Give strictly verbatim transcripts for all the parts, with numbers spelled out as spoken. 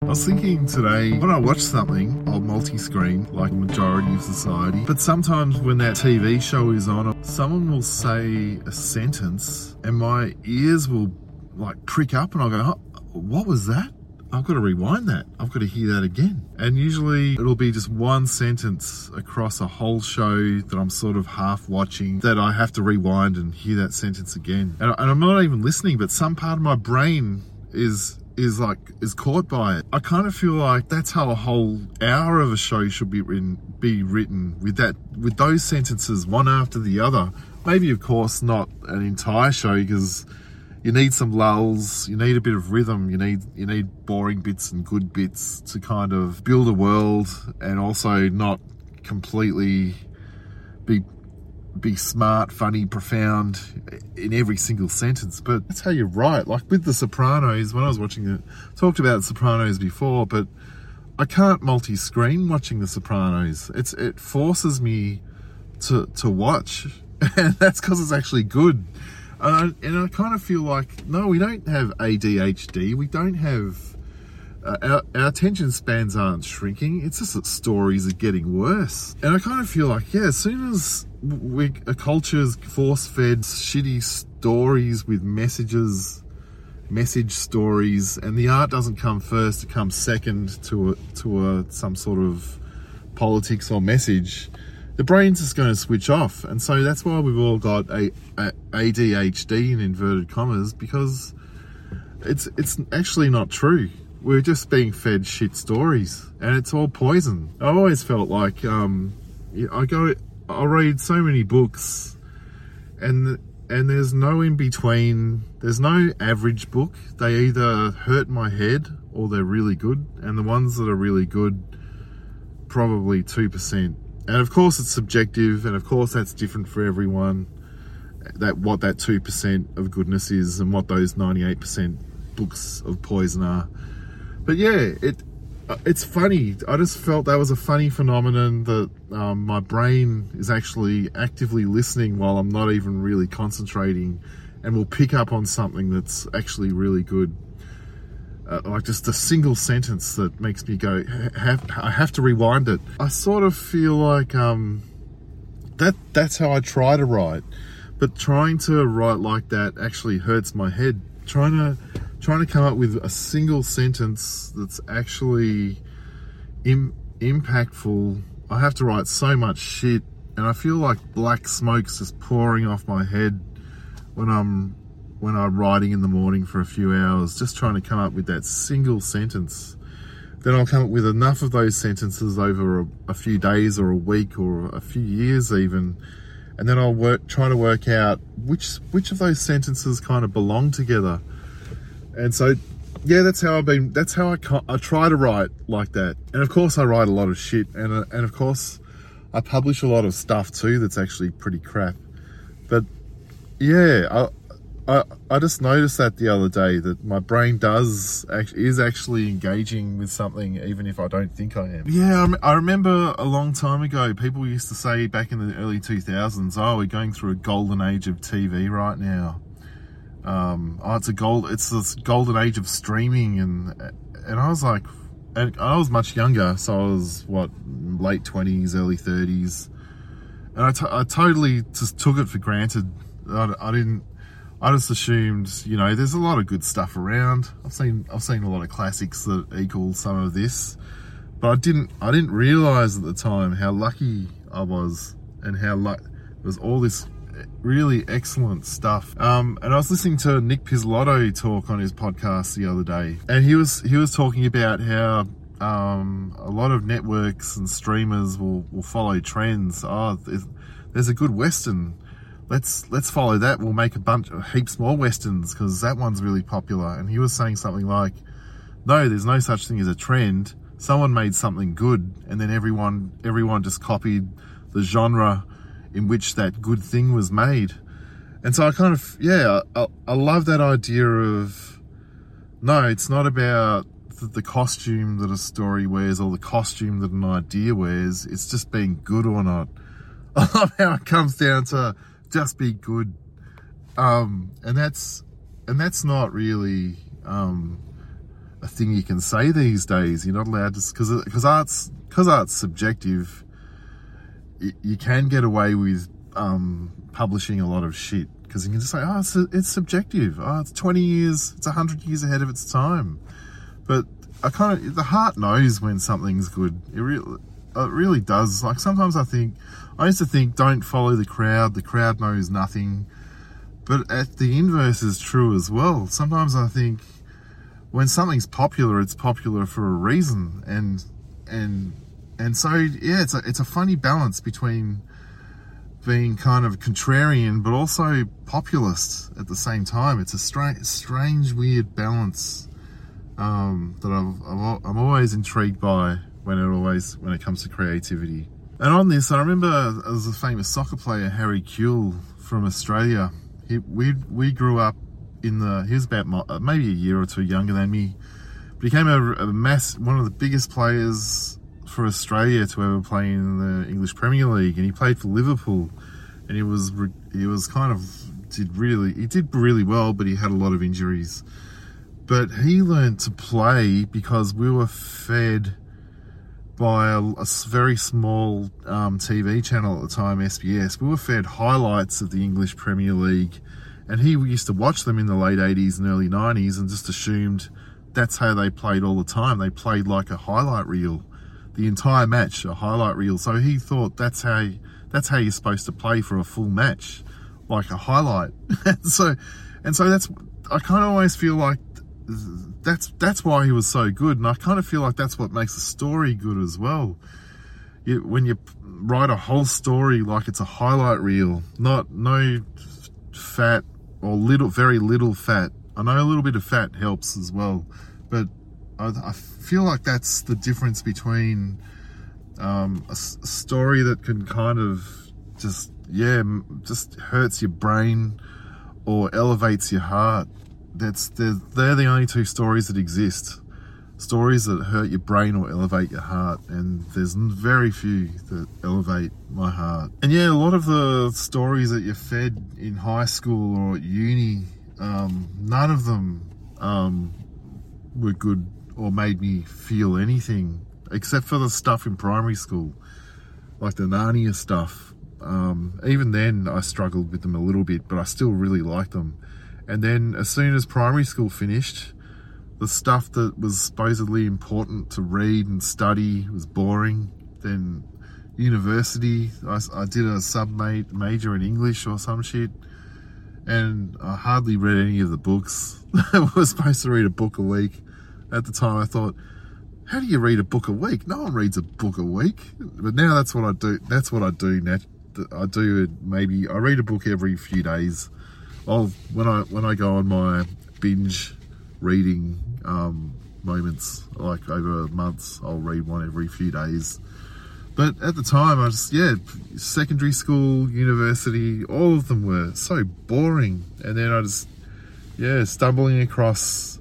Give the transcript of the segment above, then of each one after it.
was thinking today, when I watch something, I'll multi-screen like the majority of society. But sometimes when that T V show is on, someone will say a sentence and my ears will like prick up and I'll go, oh, what was that? I've got to rewind that. I've got to hear that again. And usually it'll be just one sentence across a whole show that I'm sort of half watching that I have to rewind and hear that sentence again. And, and I'm not even listening, but some part of my brain is is like is caught by it. I kind of feel like that's how a whole hour of a show should be written be written with that with those sentences one after the other. Maybe of course not an entire show, because you need some lulls, you need a bit of rhythm, you need you need boring bits and good bits to kind of build a world and also not completely be be smart, funny, profound in every single sentence. But that's how you write. Like with The Sopranos, when I was watching it, talked about The Sopranos before, but I can't multi-screen watching The Sopranos. It's it forces me to to watch, and that's because it's actually good. Uh, and I kind of feel like, no, we don't have A D H D. We don't have, uh, our, our attention spans aren't shrinking. It's just that stories are getting worse. And I kind of feel like, yeah, as soon as we, a culture's force-fed shitty stories with messages, message stories, and the art doesn't come first, it comes second to a, to a, some sort of politics or message, the brain's just going to switch off. And so that's why we've all got a, a A D H D in inverted commas, because it's it's actually not true. We're just being fed shit stories, and it's all poison. I always felt like um, I go, I read so many books, and and there's no in between. There's no average book. They either hurt my head or they're really good, and the ones that are really good, probably two percent. And of course it's subjective, and of course that's different for everyone, that what that two percent of goodness is and what those ninety-eight percent books of poison are. But yeah, it it's funny. I just felt that was a funny phenomenon, that um, my brain is actually actively listening while I'm not even really concentrating, and will pick up on something that's actually really good. Uh, like just a single sentence that makes me go, have, I have to rewind it. I sort of feel like um, that that's how I try to write. But trying to write like that actually hurts my head. Trying to trying to come up with a single sentence that's actually im- impactful, I have to write so much shit, and I feel like black smoke's just pouring off my head when I'm when I'm writing in the morning for a few hours, just trying to come up with that single sentence. Then I'll come up with enough of those sentences over a, a few days or a week or a few years even, and then I'll work, try to work out which which of those sentences kind of belong together. And so, yeah, that's how I've been. That's how I I try to write like that. And of course, I write a lot of shit, and uh, and of course, I publish a lot of stuff too that's actually pretty crap. But yeah, I. I, I just noticed that the other day, that my brain does actually, is actually engaging with something, even if I don't think I am. Yeah, I, I remember a long time ago, people used to say back in the early two thousands, oh, we're going through a golden age of T V right now. Um, oh, it's a gold, it's this golden age of streaming, and and I was like, and I was much younger, so I was what, late twenties, early thirties, and I, t- I totally just took it for granted. I, I didn't. I just assumed, you know, there's a lot of good stuff around. I've seen I've seen a lot of classics that equal some of this, but I didn't I didn't realise at the time how lucky I was, and how luck there was all this really excellent stuff. Um, and I was listening to Nick Pizzolatto talk on his podcast the other day, and he was he was talking about how um, a lot of networks and streamers will, will follow trends. Oh, there's, there's a good Western. Let's let's follow that. We'll make a bunch of heaps more Westerns because that one's really popular. And he was saying something like, no, there's no such thing as a trend. Someone made something good, and then everyone everyone just copied the genre in which that good thing was made. And so I kind of, yeah, I, I love that idea of, no, it's not about the, the costume that a story wears or the costume that an idea wears. It's just being good or not. I love how it comes down to just be good, um, and that's and that's not really um, a thing you can say these days. You're not allowed to, because because art's because art's subjective. You, you can get away with um, publishing a lot of shit because you can just say, oh, it's, it's subjective. Oh, it's twenty years, it's a hundred years ahead of its time. But I kind of, the heart knows when something's good. It really, it really does. Like sometimes I think, I used to think, don't follow the crowd. The crowd knows nothing. But at the inverse is true as well. Sometimes I think when something's popular, it's popular for a reason. And, and, and so, yeah, it's a, it's a funny balance between being kind of contrarian, but also populist at the same time. It's a strange, strange, weird balance um, that I've, I've, I'm always intrigued by when it always when it comes to creativity. And on this, I remember as a famous soccer player, Harry Kewell from Australia. He, we we grew up in the. He was about my, maybe a year or two younger than me. Became a, a mass one of the biggest players for Australia to ever play in the English Premier League, and he played for Liverpool. And he was he was kind of did really he did really well, but he had a lot of injuries. But he learned to play because we were fed by a, a very small um, T V channel at the time, S B S. We were fed highlights of the English Premier League, and he used to watch them in the late eighties and early nineties and just assumed that's how they played all the time. They played like a highlight reel, the entire match, a highlight reel. So he thought that's how that's how you're supposed to play for a full match, like a highlight. so, and so that's I kind of always feel like that's that's why he was so good, and I kind of feel like that's what makes a story good as well. You, when you write a whole story like it's a highlight reel, not no fat or little, very little fat. I know a little bit of fat helps as well, but I, I feel like that's the difference between um, a, a story that can kind of just yeah just hurts your brain or elevates your heart. That's they're, they're the only two stories that exist. Stories that hurt your brain or elevate your heart, and there's very few that elevate my heart. And yeah, a lot of the stories that you're fed in high school or at uni, um, none of them um, were good or made me feel anything, except for the stuff in primary school, like the Narnia stuff. Um, even then I struggled with them a little bit, but I still really liked them. And then as soon as primary school finished, the stuff that was supposedly important to read and study was boring. Then university, I, I did a sub-major in English or some shit, and I hardly read any of the books. I was supposed to read a book a week. At the time I thought, how do you read a book a week? No one reads a book a week. But now that's what I do. That's what I do now. I do maybe, I read a book every few days. I'll, when I when I go on my binge reading um, moments, like over months, I'll read one every few days. But at the time, I just, yeah, secondary school, university, all of them were so boring. And then I just, yeah, stumbling across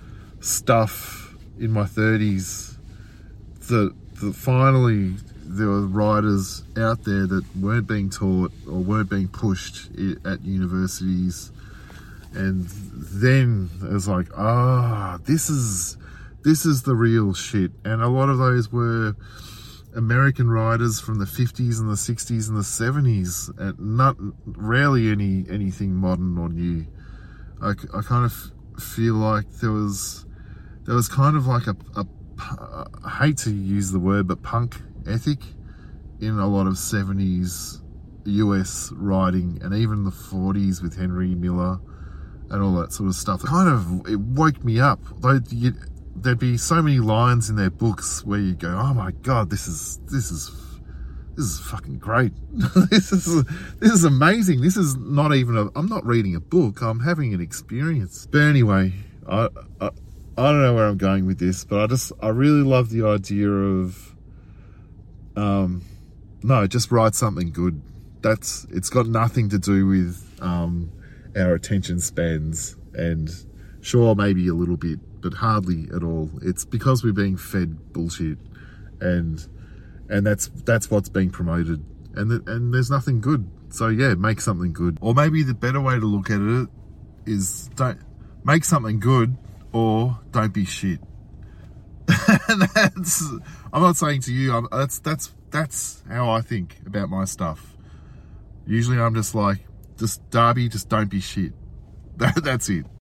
stuff in my thirties that, that finally there were writers out there that weren't being taught or weren't being pushed at universities. And then it was like, ah, this is this is the real shit. And a lot of those were American writers from the fifties and the sixties and the seventies, and not rarely any anything modern or new. I, I kind of feel like there was there was kind of like a, a I hate to use the word, but punk ethic in a lot of seventies U S writing, and even the forties with Henry Miller and all that sort of stuff. Kind of, it woke me up. Though you, there'd be so many lines in their books where you go, oh my god, this is this is this is fucking great. this is this is amazing. This is not even a, I'm not reading a book, I'm having an experience. But anyway, I, I I don't know where I'm going with this, but I just I really love the idea of um no, just write something good. That's it's got nothing to do with um our attention spans, and sure, maybe a little bit, but hardly at all. It's because we're being fed bullshit, and and that's that's what's being promoted, and th and there's nothing good. So yeah, make something good. Or maybe the better way to look at it is don't make something good, or don't be shit. And that's, I'm not saying to you, I'm, that's, that's, that's how I think about my stuff. Usually I'm just like, just Darby, just don't be shit. That, that's it.